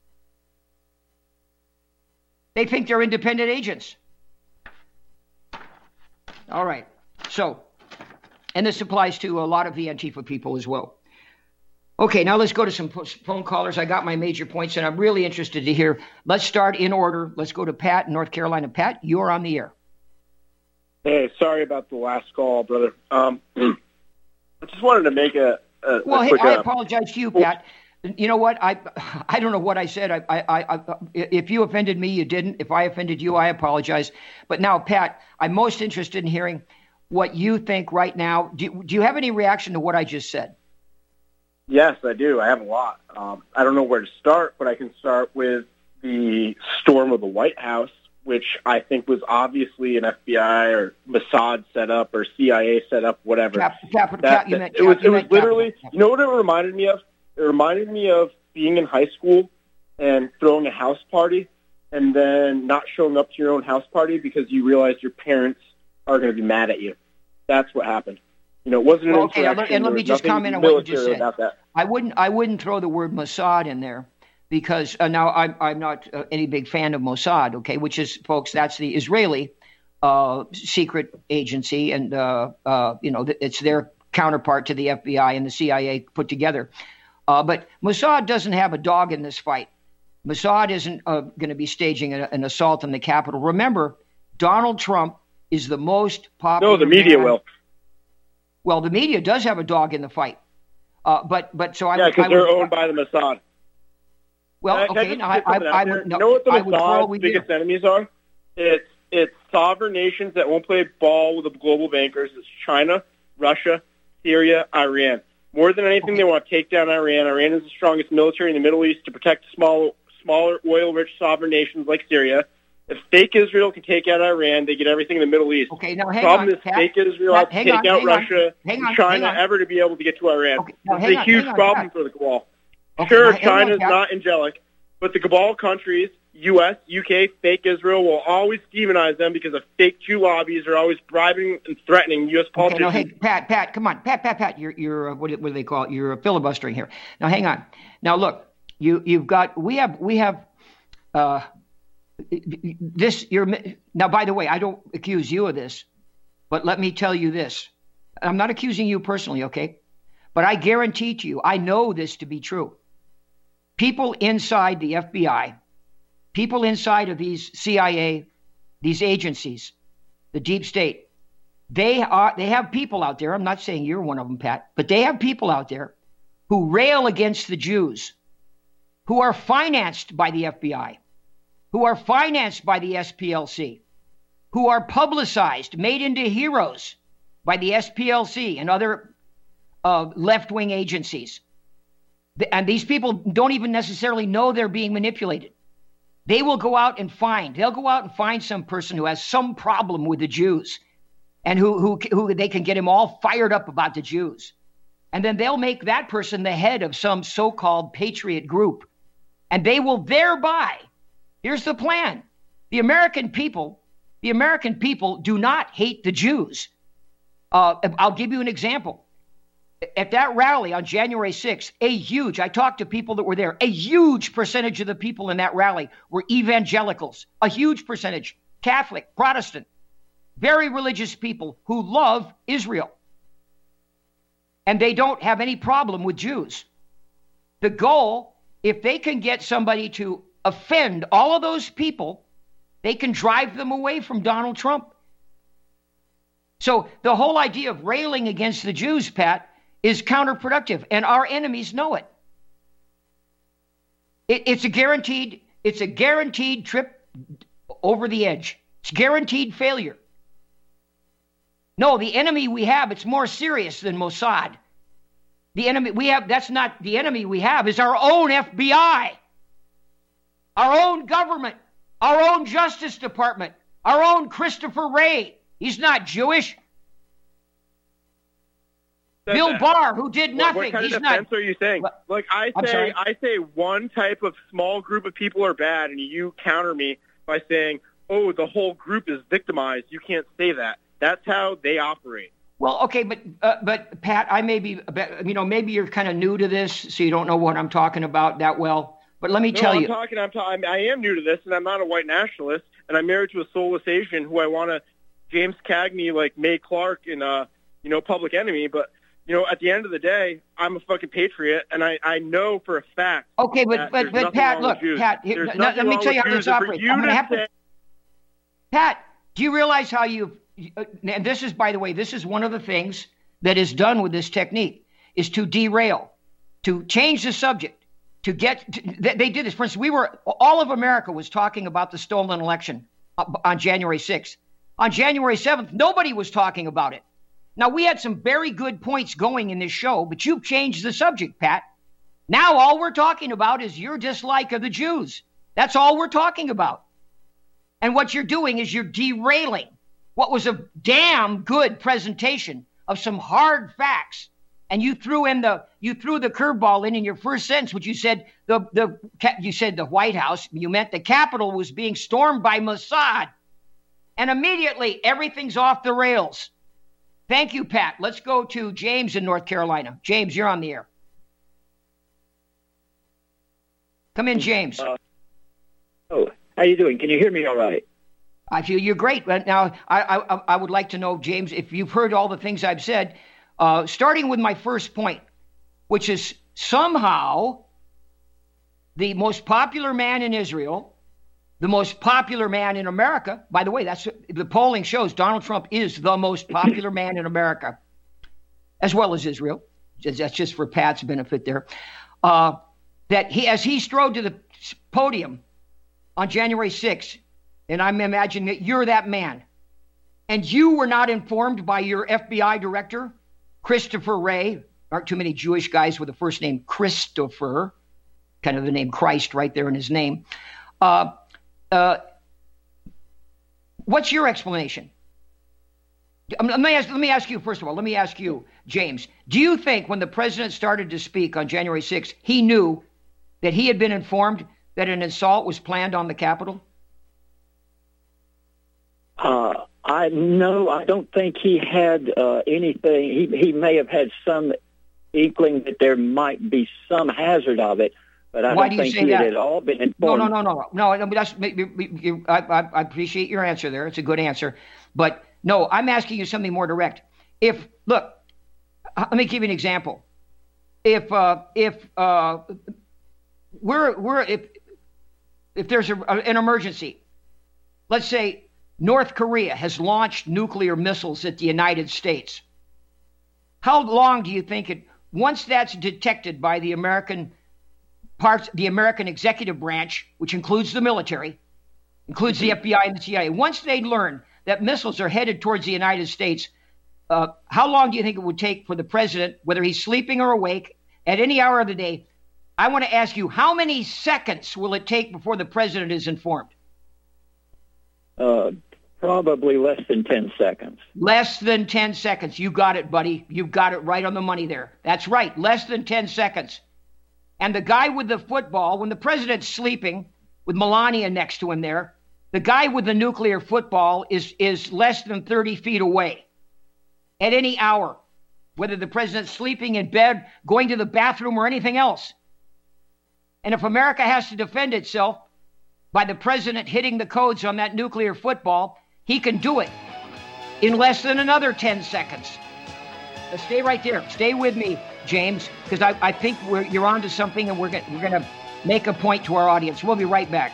They think they're independent agents. All right. So, and this applies to a lot of the Antifa people as well. Okay, now let's go to some phone callers. I got my major points, and I'm really interested to hear. Let's start in order. Let's go to Pat in North Carolina. Pat, you're on the air. Hey, sorry about the last call, brother. I just wanted to make a quick... I apologize to you, Pat. You know what? I don't know what I said. If you offended me, you didn't. If I offended you, I apologize. But now, Pat, I'm most interested in hearing what you think right now. Do you have any reaction to what I just said? Yes, I do. I have a lot. I don't know where to start, but I can start with the storm of the White House which I think was obviously an FBI or Mossad set up or CIA set up, whatever. It was literally, you know what it reminded me of? It reminded me of being in high school and throwing a house party and then not showing up to your own house party because you realized your parents are going to be mad at you. That's what happened. You know, it wasn't an insurrection. And let me just comment on what you just said. I wouldn't throw the word Mossad in there because now I'm not any big fan of Mossad, okay, which is, folks, that's the Israeli secret agency, and it's their counterpart to the FBI and the CIA put together. But Mossad doesn't have a dog in this fight. Mossad isn't going to be staging an assault on the Capitol. Remember, Donald Trump is the most popular. No, the media will. Well, the media does have a dog in the fight. But so because they're owned by the Mossad. Well, okay. You know what the Mossad's biggest enemies are? It's sovereign nations that won't play ball with the global bankers. It's China, Russia, Syria, Iran. More than anything, they want to take down Iran. Iran is the strongest military in the Middle East to protect smaller oil-rich sovereign nations like Syria. If fake Israel can take out Iran, they get everything in the Middle East. Okay, now the problem is fake Israel has to take out Russia and China ever to be able to get to Iran. Okay, it's a huge problem for the cabal. Sure, China is not angelic, but the cabal countries, U.S., U.K., fake Israel, will always demonize them because of fake Jew lobbies are always bribing and threatening U.S. politicians. Okay, no, hey, Pat, come on. Pat, you're what do they call it? You're filibustering here. Now, hang on. Now, look, we have this. Now, by the way, I don't accuse you of this, but let me tell you this. I'm not accusing you personally, okay? But I guarantee to you, I know this to be true. People inside the FBI, people inside of these CIA, these agencies, the deep state, they have people out there. I'm not saying you're one of them, Pat, but they have people out there who rail against the Jews, who are financed by the FBI, who are financed by the SPLC, who are publicized, made into heroes by the SPLC and other left-wing agencies. And these people don't even necessarily know they're being manipulated. They will go out and they'll go out and find some person who has some problem with the Jews and who they can get him all fired up about the Jews. And then they'll make that person the head of some so-called patriot group. And they will thereby, here's the plan. The American people do not hate the Jews. I'll give you an example. At that rally on January 6th, I talked to people that were there, a huge percentage of the people in that rally were evangelicals, a huge percentage, Catholic, Protestant, very religious people who love Israel. And they don't have any problem with Jews. The goal, if they can get somebody to offend all of those people, they can drive them away from Donald Trump. So the whole idea of railing against the Jews, Pat, is counterproductive, and our enemies know it. It's a guaranteed trip over the edge. It's guaranteed failure. No, the enemy we have, it's more serious than Mossad. The enemy we have, that's not the enemy we have, is our own FBI, our own government, our own Justice Department, our own Christopher Wray. He's not Jewish. Bill Barr, who did nothing. What kind of defense are you saying? Like I say one type of small group of people are bad, and you counter me by saying, "Oh, the whole group is victimized." You can't say that. That's how they operate. Well, okay, but Pat, I may be, maybe you're kind of new to this, so you don't know what I'm talking about that well. But let me tell you, I am new to this, and I'm not a white nationalist, and I'm married to a soulless Asian who I want to James Cagney like Mae Clark in Public Enemy, but. At the end of the day, I'm a fucking patriot, and I know for a fact. Okay, but Pat, look, Pat, let me tell you how this operates. Pat, do you realize how and this is, by the way, this is one of the things that is done with this technique, is to derail, to change the subject, they did this. For instance, all of America was talking about the stolen election on January 6th. On January 7th, nobody was talking about it. Now, we had some very good points going in this show, but you've changed the subject, Pat. Now all we're talking about is your dislike of the Jews. That's all we're talking about. And what you're doing is you're derailing what was a damn good presentation of some hard facts. And you threw the curveball in your first sentence, which you said the White House, you meant the Capitol was being stormed by Mossad. And immediately everything's off the rails. Thank you, Pat. Let's go to James in North Carolina. James, you're on the air. Come in, James. How you doing? Can you hear me all right? I feel you're great. Now, I would like to know, James, if you've heard all the things I've said, starting with my first point, which is somehow the most popular man in Israel, the most popular man in America. By the way, that's the polling shows Donald Trump is the most popular man in America, as well as Israel. That's just for Pat's benefit there. That as he strode to the podium on January 6th, and I'm imagining that you're that man, and you were not informed by your FBI director, Christopher Wray. Aren't too many Jewish guys with the first name Christopher, kind of the name Christ right there in his name. What's your explanation? Let me ask you, first of all, let me ask you, James, do you think when the president started to speak on January 6th, he knew that he had been informed that an assault was planned on the Capitol? I don't think he had anything. He may have had some inkling that there might be some hazard of it, but I don't think he had at all been informed. No. That's, I appreciate your answer there. It's a good answer. But no, I'm asking you something more direct. Let me give you an example. If there's an emergency, let's say North Korea has launched nuclear missiles at the United States. How long do you think once that's detected by the American executive branch, which includes the military, includes the FBI and the CIA, once they learn that missiles are headed towards the United States, how long do you think it would take for the president, whether he's sleeping or awake, at any hour of the day? I want to ask you, how many seconds will it take before the president is informed? Probably less than 10 seconds. Less than 10 seconds. You got it, buddy. You got it right on the money there. That's right. Less than 10 seconds. And the guy with the football, when the president's sleeping with Melania next to him there, the guy with the nuclear football is less than 30 feet away at any hour, whether the president's sleeping in bed, going to the bathroom, or anything else. And if America has to defend itself by the president hitting the codes on that nuclear football, he can do it in less than another 10 seconds. Stay right there. Stay with me, James, because I think you're onto something, and we're going to make a point to our audience. We'll be right back.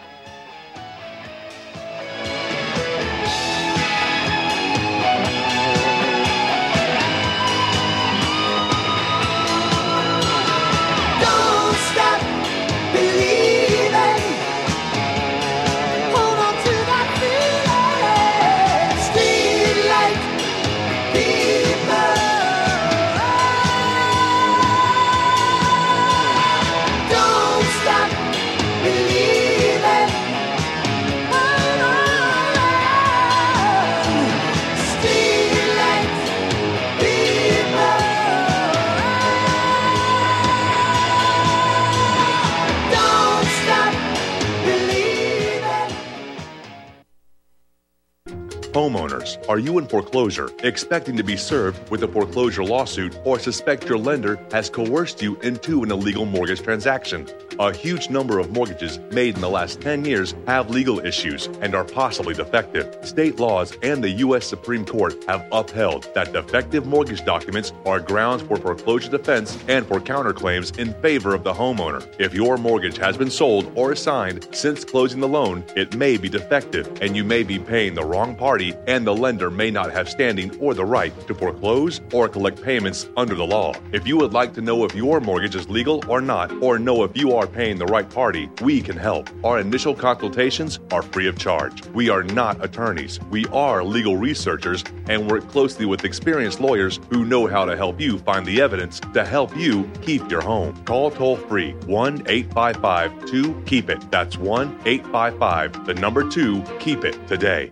Homeowners, are you in foreclosure, expecting to be served with a foreclosure lawsuit, or suspect your lender has coerced you into an illegal mortgage transaction? A huge number of mortgages made in the last 10 years have legal issues and are possibly defective. State laws and the U.S. Supreme Court have upheld that defective mortgage documents are grounds for foreclosure defense and for counterclaims in favor of the homeowner. If your mortgage has been sold or assigned since closing the loan, it may be defective, and you may be paying the wrong party, and the lender may not have standing or the right to foreclose or collect payments under the law. If you would like to know if your mortgage is legal or not, or know if you are are paying the right party, we can help. Our initial consultations are free of charge. We are not attorneys. We are legal researchers and work closely with experienced lawyers who know how to help you find the evidence to help you keep your home. Call toll-free 1-855-2-KEEP-IT. That's 1-855-2-KEEP-IT today.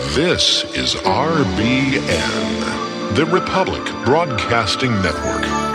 This is RBN, the Republic Broadcasting Network.